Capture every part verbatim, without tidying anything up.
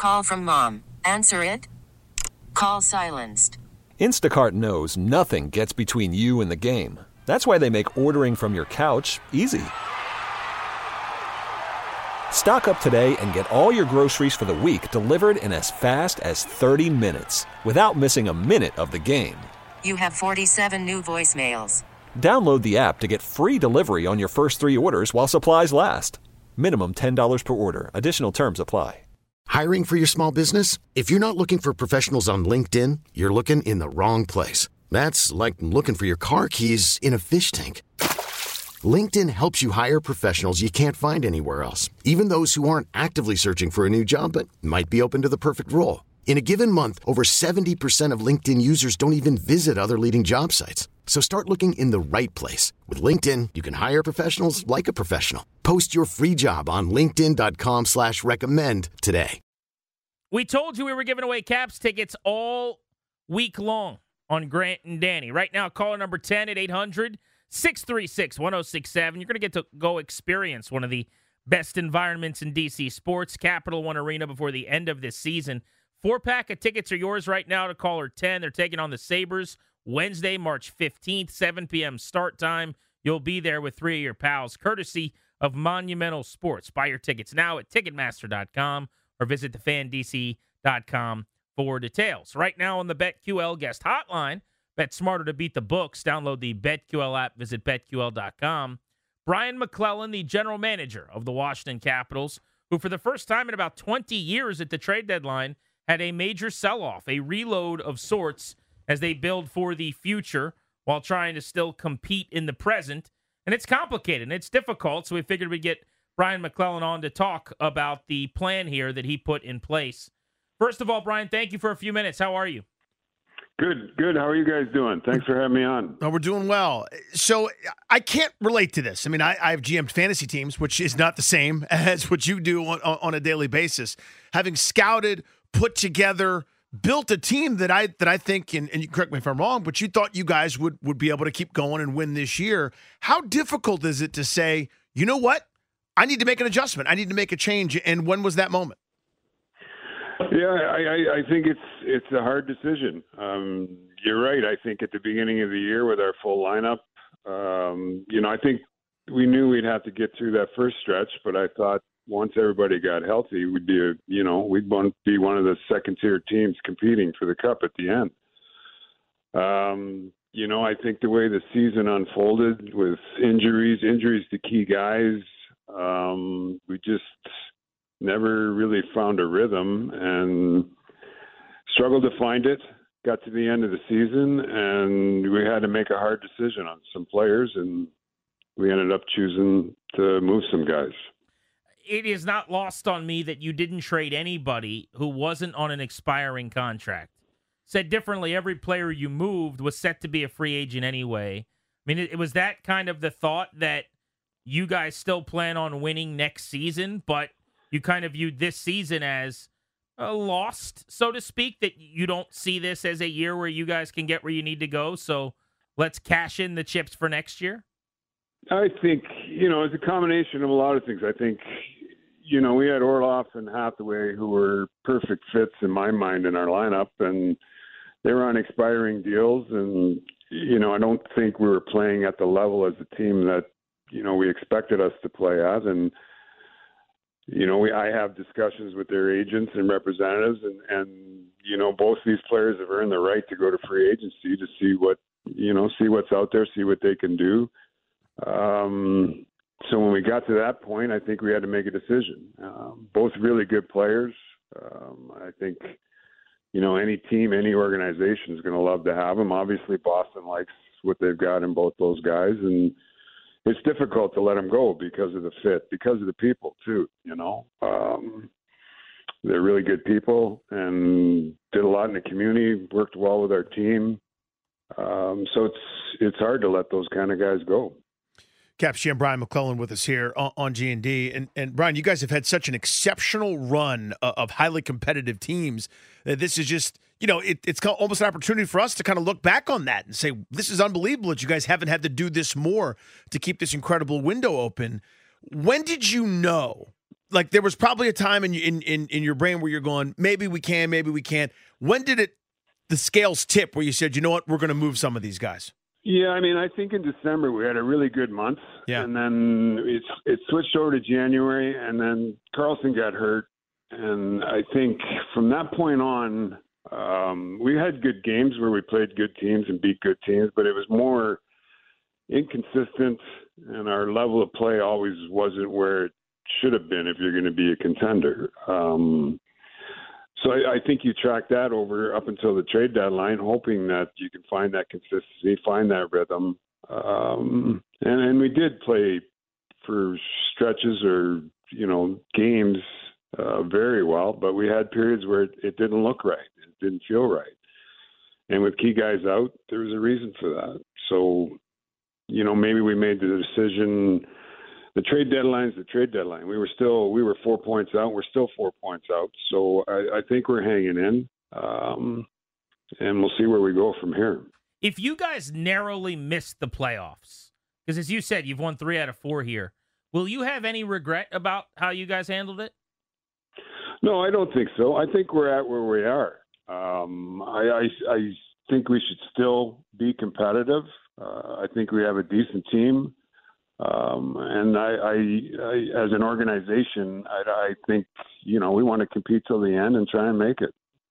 Call from mom. Answer it. Call silenced. Instacart knows nothing gets between you and the game. That's why they make ordering from your couch easy. Stock up today and get all your groceries for the week delivered in as fast as thirty minutes without missing a minute of the game. You have forty-seven new voicemails. Download the app to get free delivery on your first three orders while supplies last. Minimum ten dollars per order. Additional terms apply. Hiring for your small business? If you're not looking for professionals on LinkedIn, you're looking in the wrong place. That's like looking for your car keys in a fish tank. LinkedIn helps you hire professionals you can't find anywhere else, even those who aren't actively searching for a new job but might be open to the perfect role. In a given month, over seventy percent of LinkedIn users don't even visit other leading job sites. So start looking in the right place. With LinkedIn, you can hire professionals like a professional. Post your free job on linkedin.com slash recommend today. We told you we were giving away Caps tickets all week long on Grant and Danny. Right now, caller number ten at eight hundred, six three six, one oh six seven. You're going to get to go experience one of the best environments in D C sports, Capital One Arena, before the end of this season. Four-pack of tickets are yours right now to caller ten. They're taking on the Sabres Wednesday, March fifteenth, seven p.m. start time. You'll be there with three of your pals, courtesy of Monumental Sports. Buy your tickets now at Ticketmaster dot com or visit the fan d c dot com for details. Right now on the BetQL guest hotline, bet smarter to beat the books. Download the BetQL app. Visit bet Q L dot com. Brian McClellan, the general manager of the Washington Capitals, who for the first time in about twenty years at the trade deadline had a major sell-off, a reload of sorts as they build for the future while trying to still compete in the present. And it's complicated and it's difficult, so we figured we'd get Brian McClellan on to talk about the plan here that he put in place. First of all, Brian, thank you for a few minutes. How are you? Good, good. How are you guys doing? Thanks for having me on. Oh, we're doing well. So I can't relate to this. I mean, I, I have G M'd fantasy teams, which is not the same as what you do on, on a daily basis. Having scouted, put together, built a team that I that I think, and, and you correct me if I'm wrong, but you thought you guys would, would be able to keep going and win this year. How difficult is it to say, you know what, I need to make an adjustment, I need to make a change, and when was that moment? Yeah, I, I, I think it's it's a hard decision. Um, you're right. I think at the beginning of the year with our full lineup, um, you know, I think we knew we'd have to get through that first stretch, but I thought once everybody got healthy, we'd be, a, you know, we'd want be one of the second-tier teams competing for the cup at the end. Um, you know, I think the way the season unfolded with injuries, injuries to key guys, um, we just never really found a rhythm and struggled to find it. Got to the end of the season, and we had to make a hard decision on some players, and we ended up choosing to move some guys. It is not lost on me that you didn't trade anybody who wasn't on an expiring contract. Said differently, every player you moved was set to be a free agent anyway. I mean, it, it was that kind of the thought that you guys still plan on winning next season, but you kind of viewed this season as uh, lost, so to speak, that you don't see this as a year where you guys can get where you need to go, so let's cash in the chips for next year? I think, you know, it's a combination of a lot of things. I think, you know, we had Orlov and Hathaway who were perfect fits in my mind in our lineup, and they were on expiring deals. And, you know, I don't think we were playing at the level as a team that, you know, we expected us to play at. And, you know, we, I have discussions with their agents and representatives, and, and, you know, both these players have earned the right to go to free agency to see what, you know, see what's out there, see what they can do. Um, so when we got to that point, I think we had to make a decision. Um, both really good players. Um, I think, you know, any team, any organization is going to love to have them. Obviously, Boston likes what they've got in both those guys, and it's difficult to let them go because of the fit, because of the people too. You know, um, they're really good people and did a lot in the community, worked well with our team. Um, so it's it's hard to let those kind of guys go. Caps G M Brian McClellan with us here on, on G and D. And, and Brian, you guys have had such an exceptional run of, of highly competitive teams that this is just, you know, it, it's almost an opportunity for us to kind of look back on that and say, this is unbelievable that you guys haven't had to do this more to keep this incredible window open. When did you know, like there was probably a time in in in in your brain where you're going, maybe we can, maybe we can't. When did it the scales tip where you said, you know what, we're going to move some of these guys? Yeah, I mean, I think in December we had a really good month, yeah. and then it it switched over to January, and then Carlson got hurt, and I think from that point on, um, we had good games where we played good teams and beat good teams, but it was more inconsistent, and our level of play always wasn't where it should have been if you're going to be a contender. Um, So I, I think you track that over up until the trade deadline, hoping that you can find that consistency, find that rhythm. Um, and, and we did play for stretches or, you know, games uh, very well, but we had periods where it, it didn't look right. It didn't feel right. And with key guys out, there was a reason for that. So, you know, maybe we made the decision. The trade deadline is the trade deadline. We were still we were four points out. We're still four points out. So I, I think we're hanging in, um, and we'll see where we go from here. If you guys narrowly missed the playoffs, because as you said, you've won three out of four here, will you have any regret about how you guys handled it? No, I don't think so. I think we're at where we are. Um, I, I, I think we should still be competitive. Uh, I think we have a decent team. Um, and I, I, I, as an organization, I, I think, you know, we want to compete till the end and try and make it.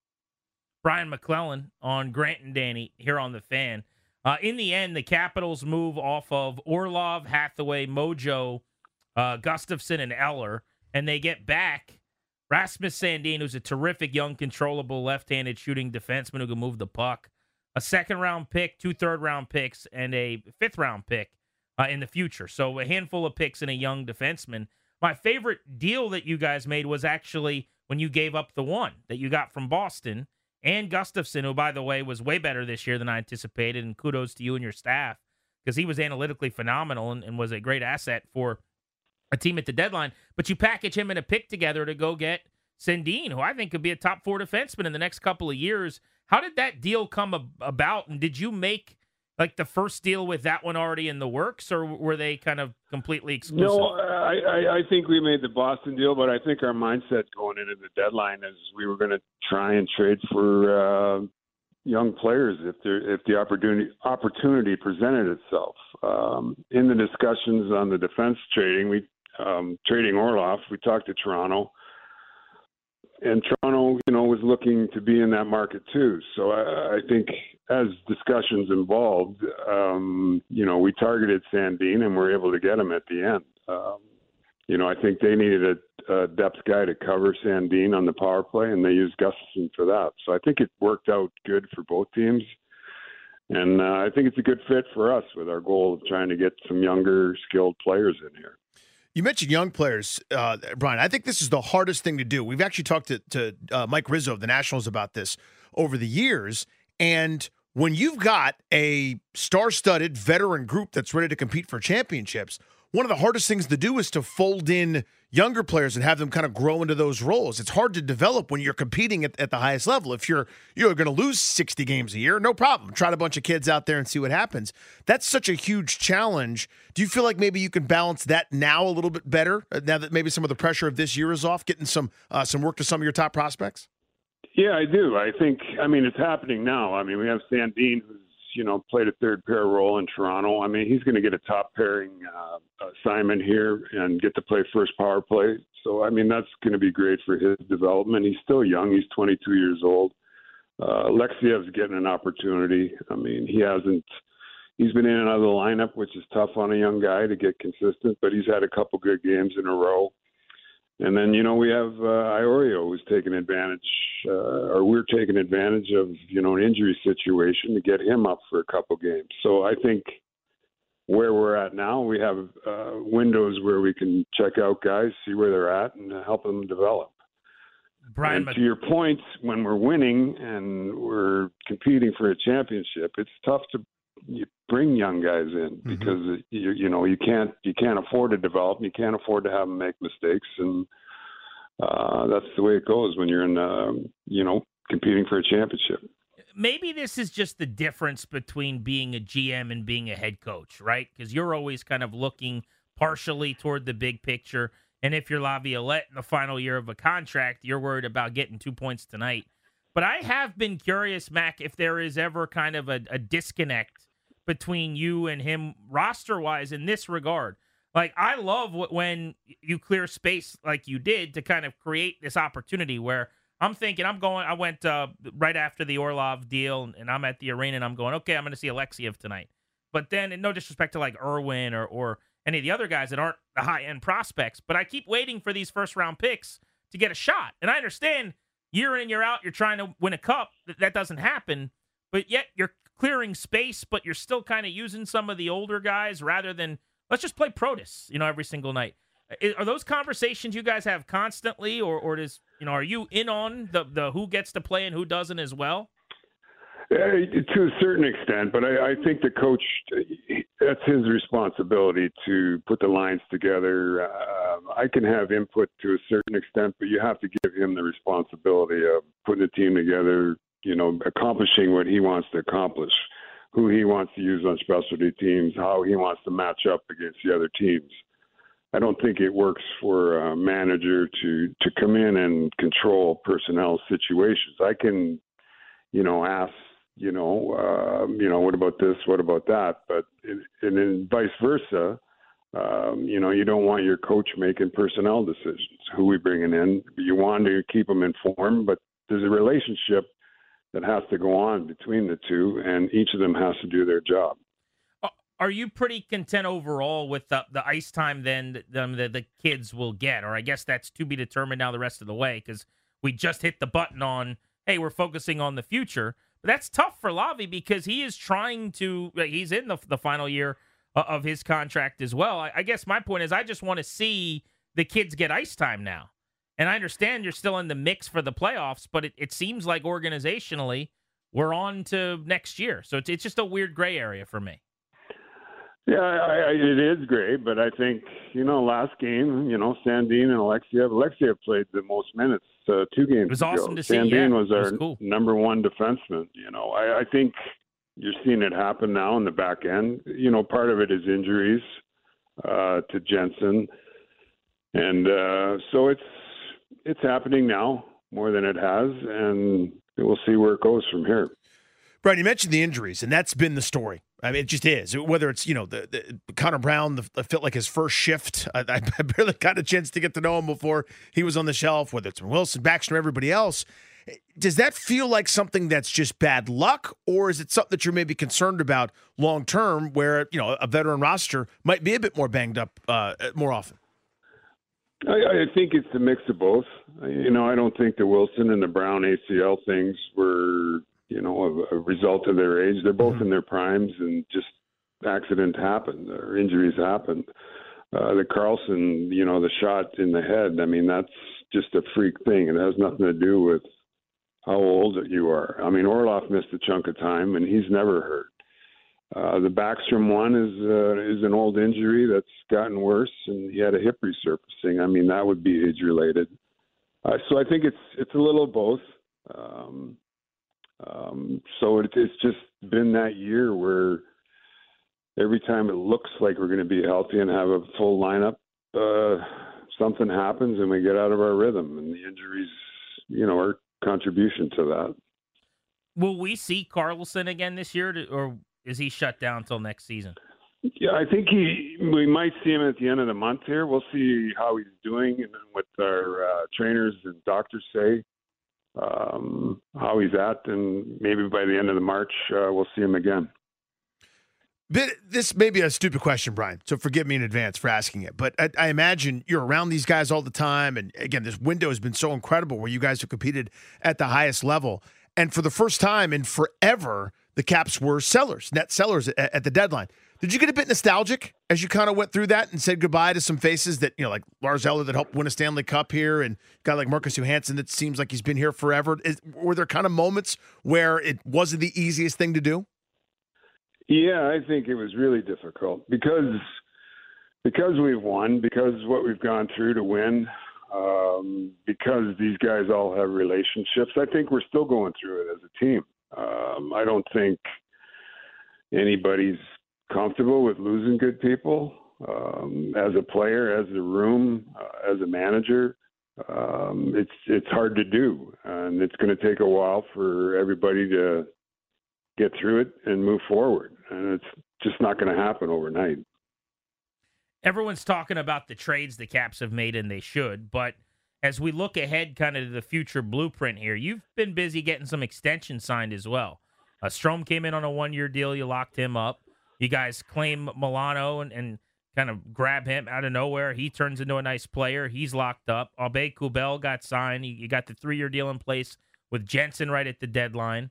Brian McClellan on Grant and Danny here on The Fan. Uh, in the end, the Capitals move off of Orlov, Hathaway, Mojo, uh, Gustafson, and Eller, and they get back Rasmus Sandin, who's a terrific young, controllable left-handed shooting defenseman who can move the puck, a second-round pick, two third-round picks, and a fifth-round pick. Uh, in the future. So a handful of picks and a young defenseman. My favorite deal that you guys made was actually when you gave up the one that you got from Boston and Gustafson, who, by the way, was way better this year than I anticipated, and kudos to you and your staff because he was analytically phenomenal and, and was a great asset for a team at the deadline. But you package him and a pick together to go get Sandin, who I think could be a top four defenseman in the next couple of years. How did that deal come ab- about, and did you make like the first deal with that one already in the works, or were they kind of completely exclusive? No, I, I, I think we made the Boston deal, but I think our mindset going into the deadline is we were going to try and trade for uh, young players if there, if the opportunity opportunity presented itself. Um, in the discussions on the defense trading, we um, trading Orlov, we talked to Toronto. And Toronto, you know, was looking to be in that market too. So I, I think as discussions involved, um, you know, we targeted Sandin and were able to get him at the end. Um, you know, I think they needed a, a depth guy to cover Sandin on the power play, and they used Gustafson for that. So I think it worked out good for both teams. And uh, I think it's a good fit for us with our goal of trying to get some younger, skilled players in here. You mentioned young players, uh, Brian. I think this is the hardest thing to do. We've actually talked to, to uh, Mike Rizzo of the Nationals about this over the years. And when you've got a star-studded veteran group that's ready to compete for championships, one of the hardest things to do is to fold in younger players and have them kind of grow into those roles. It's hard to develop when you're competing at, at the highest level. If you're you're going to lose sixty games a year, no problem. Try a bunch of kids out there and see what happens. That's such a huge challenge. Do you feel like maybe you can balance that now a little bit better, now that maybe some of the pressure of this year is off, getting some uh, some work to some of your top prospects? Yeah, I do. I think, I mean, it's happening now. I mean, we have Sandin, who's, you know, played a third pair role in Toronto. I mean, he's going to get a top pairing uh, assignment here and get to play first power play. So, I mean, that's going to be great for his development. He's still young. He's twenty-two years old. Uh, Alexiev's getting an opportunity. I mean, he hasn't, he's been in and out of the lineup, which is tough on a young guy to get consistent, but he's had a couple good games in a row. And then, you know, we have uh, Iorio who's taking advantage, uh, or we're taking advantage of, you know, an injury situation to get him up for a couple games. So I think where we're at now, we have uh, windows where we can check out guys, see where they're at, and help them develop. Brian, and Mc- to your point, when we're winning and we're competing for a championship, it's tough to you bring young guys in mm-hmm. because you, you know you can't you can't afford to develop, you can't afford to have them make mistakes, and uh, that's the way it goes when you're in uh, you know competing for a championship. Maybe this is just the difference between being a G M and being a head coach, right? Because you're always kind of looking partially toward the big picture. And if you're Laviolette in the final year of a contract, you're worried about getting two points tonight. But I have been curious, Mac, if there is ever kind of a, a disconnect between you and him roster-wise in this regard. Like, I love what, when you clear space like you did to kind of create this opportunity where I'm thinking I'm going, I went uh, right after the Orlov deal, and I'm at the arena, and I'm going, okay, I'm going to see Alexiev tonight. But then, and no disrespect to like Irwin or, or any of the other guys that aren't the high-end prospects, but I keep waiting for these first-round picks to get a shot. And I understand year in, year out, you're trying to win a cup. That doesn't happen. But yet you're clearing space, but you're still kind of using some of the older guys rather than, let's just play Protus, you know, every single night. Are those conversations you guys have constantly, or, or does, you know, are you in on the, the who gets to play and who doesn't as well? Uh, to a certain extent, but I, I think the coach, that's his responsibility to put the lines together. Uh, I can have input to a certain extent, but you have to give him the responsibility of putting the team together, you know, accomplishing what he wants to accomplish, who he wants to use on specialty teams, how he wants to match up against the other teams. I don't think it works for a manager to, to come in and control personnel situations. I can, you know, ask, you know, uh, you know, what about this? What about that? But and then vice versa, um, you know, you don't want your coach making personnel decisions. Who we bringing in? You want to keep them informed, but there's a relationship that has to go on between the two, and each of them has to do their job. Are you pretty content overall with the, the ice time then that the, the, the kids will get? Or I guess that's to be determined now the rest of the way, because we just hit the button on, hey, we're focusing on the future. But that's tough for Lavi because he is trying to, he's in the, the final year of his contract as well. I, I guess my point is I just want to see the kids get ice time now. And I understand you're still in the mix for the playoffs, but it, it seems like organizationally we're on to next year. So it's, it's just a weird gray area for me. Yeah, I, I, it is great, but I think, you know, last game, you know, Sandin and Alexiev, Alexiev played the most minutes uh, two games ago. It was awesome ago. to see. Sandin yeah, was our was cool. number one defenseman. You know, I, I think you're seeing it happen now in the back end. You know, part of it is injuries uh, to Jensen. And uh, so it's it's happening now more than it has, and we'll see where it goes from here. Brian, you mentioned the injuries, and that's been the story. I mean, it just is. Whether it's, you know, the, the Connor Brown, the, it felt like his first shift. I, I barely got a chance to get to know him before he was on the shelf, whether it's Wilson, Baxter, everybody else. Does that feel like something that's just bad luck, or is it something that you're maybe concerned about long term where, you know, a veteran roster might be a bit more banged up uh, more often? I, I think it's a mix of both. You know, I don't think the Wilson and the Brown A C L things were, you know, a, a result of their age. They're both mm-hmm. in their primes, and just accidents happen or injuries happen. Uh, the Carlson, you know, the shot in the head, I mean, that's just a freak thing. It has nothing to do with how old you are. I mean, Orlov missed a chunk of time, and he's never hurt. Uh, the Backstrom one is uh, is an old injury that's gotten worse, and he had a hip resurfacing. I mean, that would be age-related. Uh, so I think it's it's a little of both. Um, um, so it, it's just been that year where every time it looks like we're going to be healthy and have a full lineup, uh, something happens and we get out of our rhythm, and the injuries, you know, are contribution to that. Will we see Carlson again this year, to, or is he shut down until next season? Yeah, I think he. We might see him at the end of the month here. We'll see how he's doing and what our uh, trainers and doctors say, um, how he's at, and maybe by the end of the March, uh, we'll see him again. But this may be a stupid question, Brian, so forgive me in advance for asking it. But I, I imagine you're around these guys all the time. And, again, this window has been so incredible where you guys have competed at the highest level. And for the first time in forever, the Caps were sellers, net sellers at, at the deadline. Did you get a bit nostalgic as you kind of went through that and said goodbye to some faces that, you know, like Lars Eller that helped win a Stanley Cup here, and a guy like Marcus Johansson that seems like he's been here forever? Is, were there kind of moments where it wasn't the easiest thing to do? Yeah, I think it was really difficult because because we've won, because what we've gone through to win, um, because these guys all have relationships. I think we're still going through it as a team. Um, I don't think anybody's comfortable with losing good people. um, as a player, as a room, uh, as a manager. Um, it's it's hard to do, and it's going to take a while for everybody to get through it and move forward. And it's just not going to happen overnight. Everyone's talking about the trades the Caps have made, and they should. But as we look ahead kind of to the future blueprint here, you've been busy getting some extensions signed as well. Uh, Strome came in on a one-year deal. You locked him up. You guys claim Milano and, and kind of grab him out of nowhere. He turns into a nice player. He's locked up. Aube-Kubel got signed. You, you got the three-year deal in place with Jensen right at the deadline.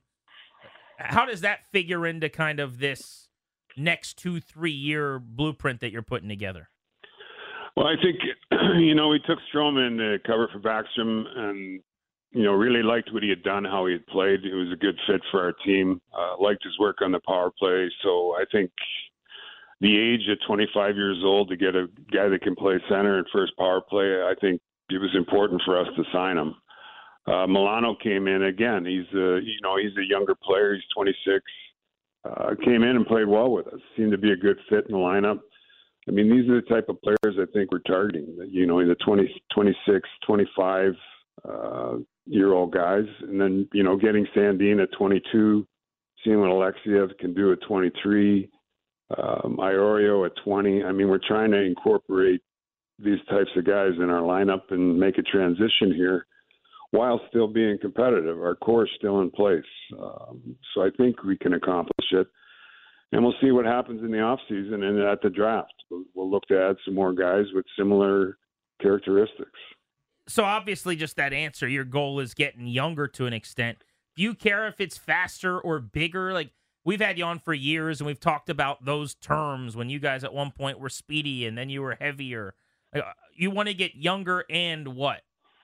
How does that figure into kind of this next two, three-year blueprint that you're putting together? Well, I think, you know, we took Strome in to cover for Backstrom and, you know, really liked what he had done, how he had played. It was a good fit for our team. Uh, liked his work on the power play. So I think the age at twenty-five years old to get a guy that can play center and first power play, I think it was important for us to sign him. Uh, Milano came in again. He's a, you know, he's a younger player. He's twenty-six. Uh, came in and played well with us. Seemed to be a good fit in the lineup. I mean, these are the type of players I think we're targeting. You know, the twenty, twenty-six, twenty-five uh, year old guys, and then you know, getting Sandin at twenty-two, seeing what Alexiev can do at twenty-three, um, Iorio at twenty. I mean, we're trying to incorporate these types of guys in our lineup and make a transition here, while still being competitive. Our core is still in place. Um, so I think we can accomplish it. And we'll see what happens in the offseason and at the draft. We'll, we'll look to add some more guys with similar characteristics. So obviously just that answer, your goal is getting younger to an extent. Do you care if it's faster or bigger? Like, we've had you on for years, and we've talked about those terms when you guys at one point were speedy and then you were heavier. You want to get younger and what?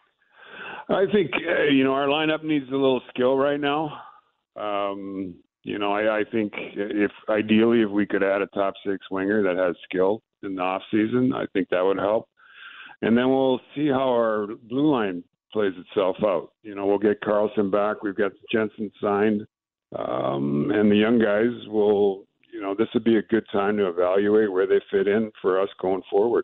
I think, uh, you know, our lineup needs a little skill right now. Um, you know, I, I think if ideally if we could add a top six winger that has skill in the off season, I think that would help. And then we'll see how our blue line plays itself out. You know, we'll get Carlson back. We've got Jensen signed. Um, and the young guys will, you know, this would be a good time to evaluate where they fit in for us going forward.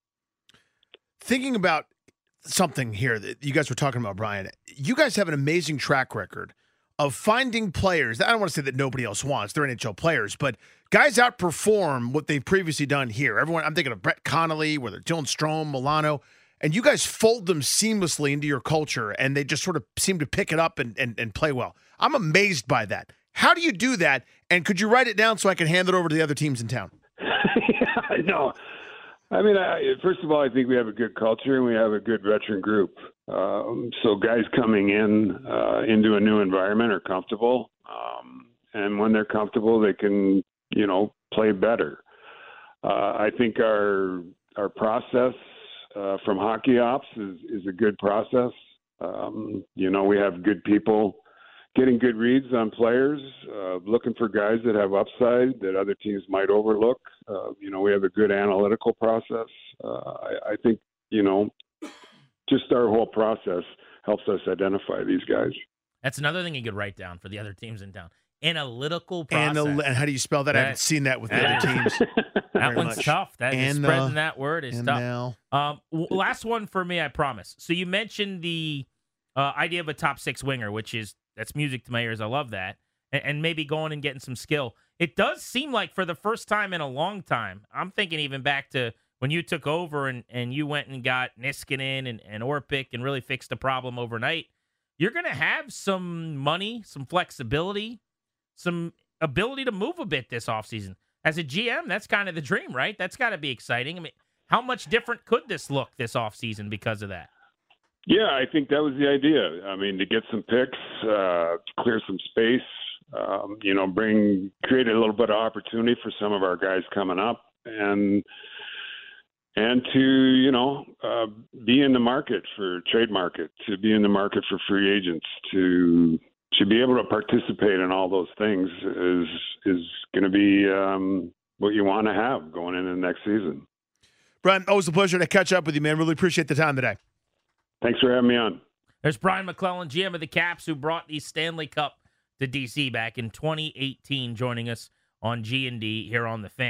Thinking about something here that you guys were talking about, Brian, you guys have an amazing track record of finding players. I don't want to say that nobody else wants. They're N H L players, but guys outperform what they've previously done here. Everyone, I'm thinking of Brett Connolly, whether Dylan Strome, Milano, and you guys fold them seamlessly into your culture, and they just sort of seem to pick it up and, and, and play well. I'm amazed by that. How do you do that? And could you write it down so I can hand it over to the other teams in town? Yeah, I know. I mean, I, first of all, I think we have a good culture and we have a good veteran group. Um, so guys coming in uh, into a new environment are comfortable. Um, and when they're comfortable, they can, you know, play better. Uh, I think our our process uh, from Hockey Ops is, is a good process. Um, you know, we have good people getting good reads on players, uh, looking for guys that have upside that other teams might overlook. Uh, you know, we have a good analytical process. Uh, I, I think, you know, just our whole process helps us identify these guys. That's another thing you could write down for the other teams in town. Analytical process. Anal- and how do you spell that? that I haven't seen that with the other teams. That one's much. tough. That is and, spreading uh, that word is tough. Um, w- last one for me, I promise. So you mentioned the uh, idea of a top six winger, which is that's music to my ears. I love that. And, and maybe going and getting some skill. It does seem like for the first time in a long time, I'm thinking even back to when you took over and, and you went and got Niskanen and, and Orpik and really fixed the problem overnight, you're going to have some money, some flexibility, some ability to move a bit this offseason. As a G M, that's kind of the dream, right? That's got to be exciting. I mean, how much different could this look this offseason because of that? Yeah, I think that was the idea. I mean, to get some picks, uh, clear some space, um, you know, bring, create a little bit of opportunity for some of our guys coming up, and and to, you know, uh, be in the market for trade market, to be in the market for free agents, to to be able to participate in all those things is is going to be um, what you want to have going into the next season. Brian, always a pleasure to catch up with you, man. Really appreciate the time today. Thanks for having me on. There's Brian MacLellan, G M of the Caps, who brought the Stanley Cup to D C back in twenty eighteen, joining us on G and D here on The Fan.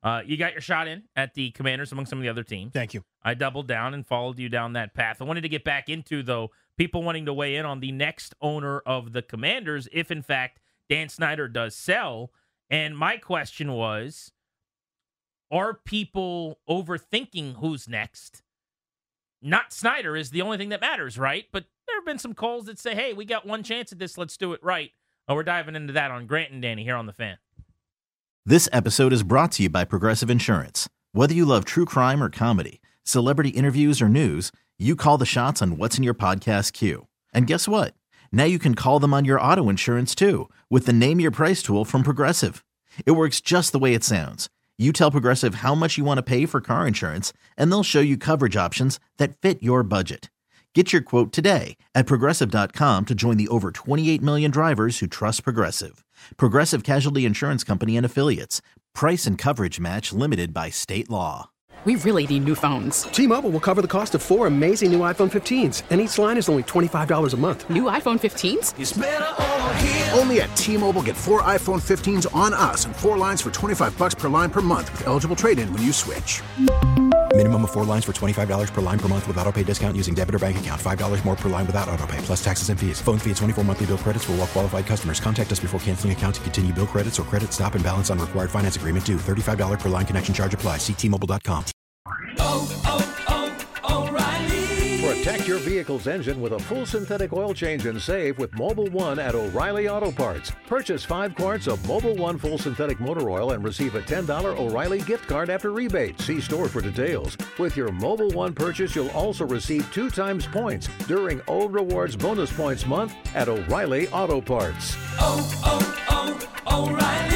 Uh, you got your shot in at the Commanders among some of the other teams. Thank you. I doubled down and followed you down that path. I wanted to get back into, though, people wanting to weigh in on the next owner of the Commanders, if, in fact, Dan Snyder does sell. And my question was, are people overthinking who's next? Not Snyder is the only thing that matters, right? But there have been some calls that say, hey, we got one chance at this. Let's do it right. Oh, we're diving into that on Grant and Danny here on The Fan. This episode is brought to you by Progressive Insurance. Whether you love true crime or comedy, celebrity interviews or news, you call the shots on what's in your podcast queue. And guess what? Now you can call them on your auto insurance too with the Name Your Price tool from Progressive. It works just the way it sounds. You tell Progressive how much you want to pay for car insurance, and they'll show you coverage options that fit your budget. Get your quote today at Progressive dot com to join the over twenty-eight million drivers who trust Progressive. Progressive Casualty Insurance Company and Affiliates. Price and coverage match limited by state law. We really need new phones. T-Mobile will cover the cost of four amazing new iPhone fifteens, and each line is only twenty-five dollars a month. New iPhone fifteens? It's better over here. Only at T-Mobile, get four iPhone fifteens on us and four lines for twenty-five dollars per line per month with eligible trade-in when you switch. Minimum of four lines for twenty-five dollars per line per month with autopay discount using debit or bank account. five dollars more per line without autopay, plus taxes and fees. Phone fee at twenty-four monthly bill credits for well-qualified customers. Contact us before canceling account to continue bill credits or credit stop and balance on required finance agreement due. thirty-five dollars per line connection charge applies. See T Mobile dot com. Oh, oh, oh, O'Reilly. Protect your vehicle's engine with a full synthetic oil change and save with Mobil one at O'Reilly Auto Parts. Purchase five quarts of Mobil one full synthetic motor oil and receive a ten dollars O'Reilly gift card after rebate. See store for details. With your Mobil one purchase, you'll also receive two times points during O Rewards Bonus Points Month at O'Reilly Auto Parts. Oh, oh, oh, O'Reilly.